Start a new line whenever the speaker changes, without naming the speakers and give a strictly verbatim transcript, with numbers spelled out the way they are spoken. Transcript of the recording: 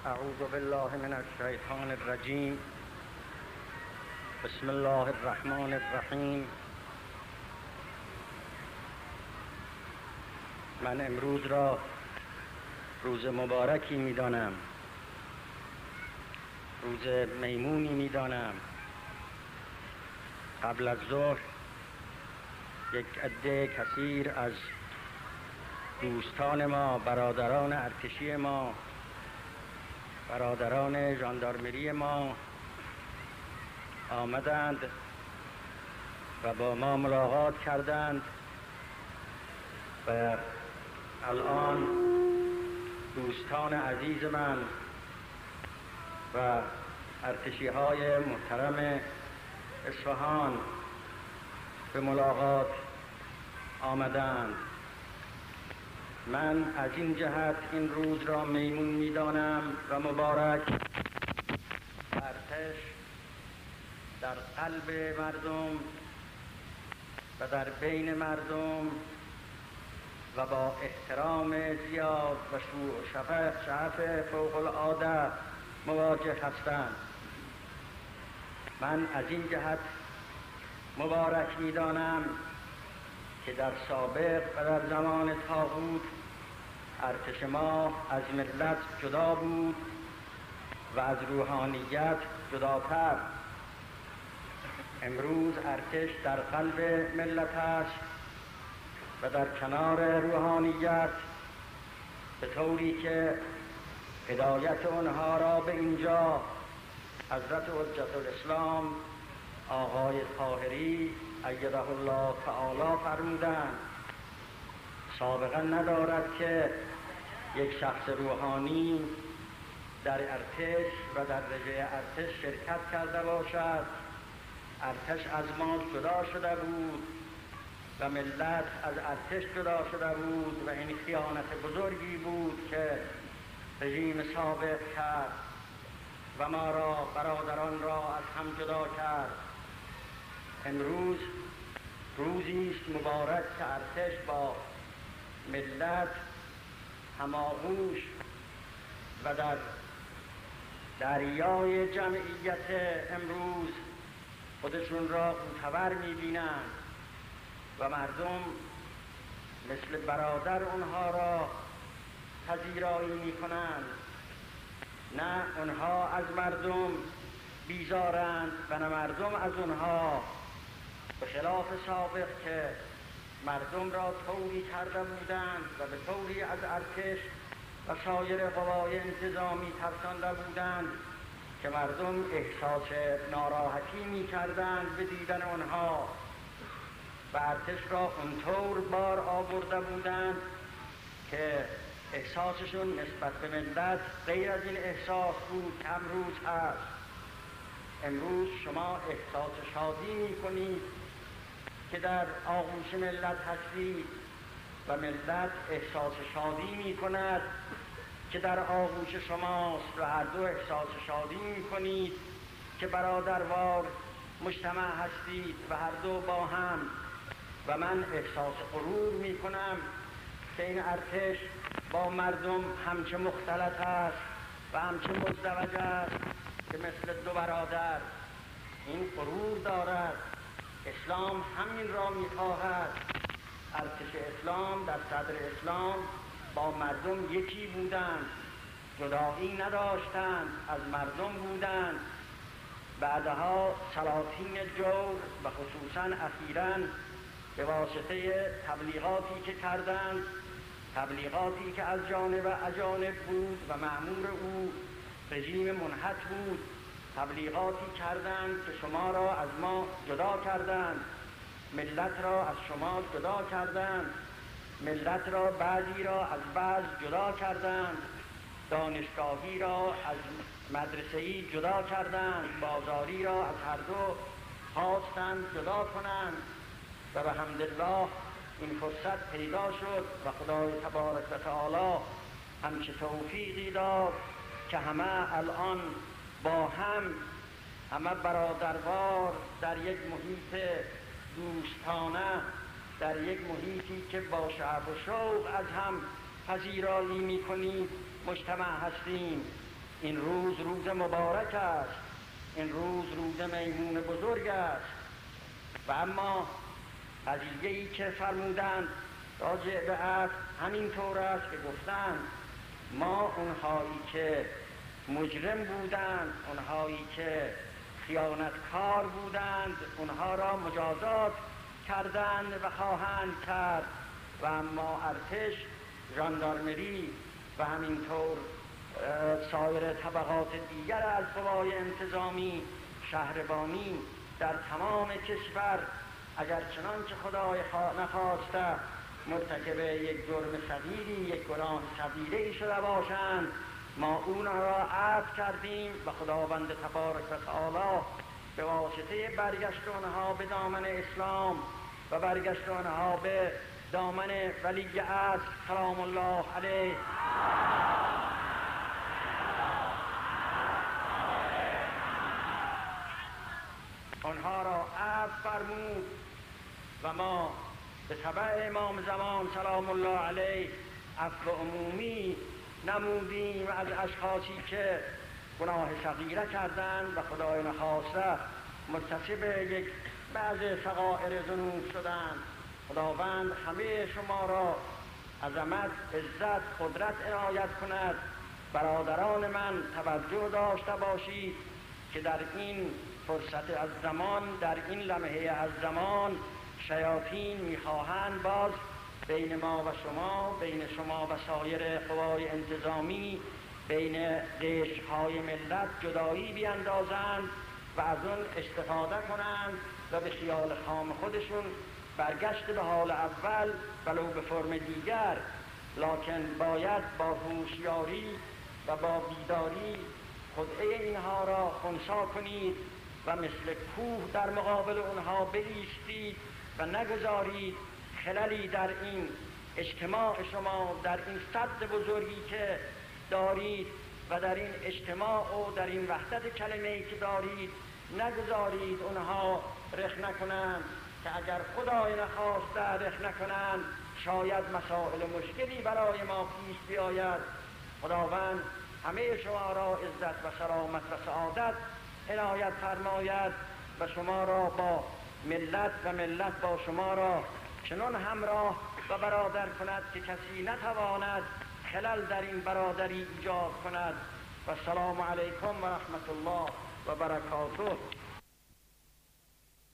اعوذ بالله من الشیطان الرجیم. بسم الله الرحمن الرحیم. من امروز را روز مبارکی می‌دانم، روز میمونی می‌دانم. قبل از ظهر یک عده کثیر از دوستان ما، برادران ارتشی ما، برادران ژاندارمری ما آمدند و با ما ملاقات کردند و الان دوستان عزیز من و ارتشی های محترم اصفهان به ملاقات آمدند. من از این جهت این روز را میمون می‌دانم و مبارک. ارتش در قلب مردم و در بین مردم و با احترام زیاد و شعف فوق العاده مواجه هستند. من از این جهت مبارک می‌دانم که در سابق و در زمان طاغوت ارتش ما از ملت جدا بود و از روحانیت جداتر. امروز ارتش در قلب ملت است و در کنار روحانیت، به طوری که هدایت آنها را به اینجا حضرت حجت الاسلام آقای طاهری ایده الله تعالی فرمودند. سابقا ندارد که یک شخص روحانی در ارتش و در رژه ارتش شرکت کرده باشد. ارتش از ما جدا شده بود و ملت از ارتش جدا شده بود و این خیانت بزرگی بود که رژیم سابق کرد و ما را، برادران را از هم جدا کرد. امروز روزی است مبارک که ارتش با ملت هماغوش و در دریای جمعیت امروز خودشون را معتبر می‌بینند و مردم مثل برادر اونها را پذیرایی می‌کنند. نه اونها از مردم بیزارند و نه مردم از اونها، به خلاف سابق که مردم را طوری کرده بودند و به طوری از ارتش و سایر قوای انتظامی ترسانده بودند که مردم احساس ناراحتی می کردند به دیدن آنها و ارتش را اونطور بار آورده بودند که احساسشون نسبت به ملت غیر از این احساس بود که امروز هست. امروز شما احساس شادی می کنید که در آغوش ملت هستید و ملت احساس شادی می کند که در آغوش شماست و هر دو احساس شادی می کنید که برادروار مجتمع هستید و هر دو با هم. و من احساس غرور می کنم که این ارتش با مردم همچه مختلط است و همچه مزدوج است که مثل دو برادر. این غرور دارد. اسلام همین را می‌خواهد. ارتش اسلام در صدر اسلام با مردم یکی بودند، جدایی نداشتند، از مردم بودند. بعدها سلاطین جور و خصوصا اخیراً به واسطه تبلیغاتی که کردند، تبلیغاتی که از جانب اجانب بود و مأمور او رژیم منحط بود، تبلیغاتی کردند که شما را از ما جدا کردند، ملت را از شما جدا کردند، ملت را بعضی را از بعض جدا کردند، دانشگاهی را از مدرسه‌ای جدا کردند، بازاری را از هر دو خواستند جدا کنند و به حمدالله این فرصت پیدا شد و خدای تبارک و تعالی همچه توفیقی داد که همه الان با هم، همه برادروار در یک محیط دوستانه، در یک محیطی که با شعب و شوق از هم پذیرایی می‌کنید مجتمع هستیم. این روز روز مبارک است، این روز روز میمون بزرگ است. و اما قضیه‌ای که فرمودند راجع به عهد همین طور است که گفتند ما اونهایی که مجرم بودند، اونهایی که خیانتکار بودند، اونها را مجازات کردند و خواهند کرد. و اما ارتش، ژاندارمری و همینطور سایر طبقات دیگر از قوای انتظامی، شهربانی در تمام کشور اگر چنانچه خدای نخواسته مرتکب یک جرم صغیری، یک گناه صغیره‌ای شده باشند، ما اون را عفو کردیم و خداوند تبارک و تعالی به واسطه برگشت آنها به دامن اسلام و برگشت آنها به دامن ولی عصر سلام الله علیه آنها را عفو فرمود و ما به تبع امام زمان سلام الله علیه عفو عمومی نمودیم از اشخاصی که گناه صغیره کردند و خدای نخواسته مرتکب یک بعض صغائر ذنوب شدند. خداوند همه شما را عظمت، عزت، قدرت عنایت کند. برادران من توجه داشته باشید که در این فرصت از زمان، در این لمحه از زمان شیاطین میخواهند باز بین ما و شما، بین شما و سایر قوای انتظامی، بین قشرهای ملت جدایی بیندازند و از اون استفاده کنند و به خیال خام خودشون برگشت به حال اول ولو به فرم دیگر، لکن باید با هوشیاری و با بیداری خدعه اینها را خنثی کنید و مثل کوه در مقابل اونها بایستید و نگذارید خللی در این اجتماع شما، در این صد بزرگی که دارید و در این اجتماع و در این وحدت کلمه‌ای که دارید، نگذارید اونها رخ نکنند که اگر خدای نخواسته رخ نکنند شاید مسائل مشکلی برای ما پیش بیاید. خداوند همه شما را عزت و سلامت و سعادت عنایت فرماید و شما را با ملت و ملت با شما را چنان همراه و برادر کند که کسی نتواند خلل در این برادری ایجاد کند. و السلام علیکم و رحمت الله و برکاته.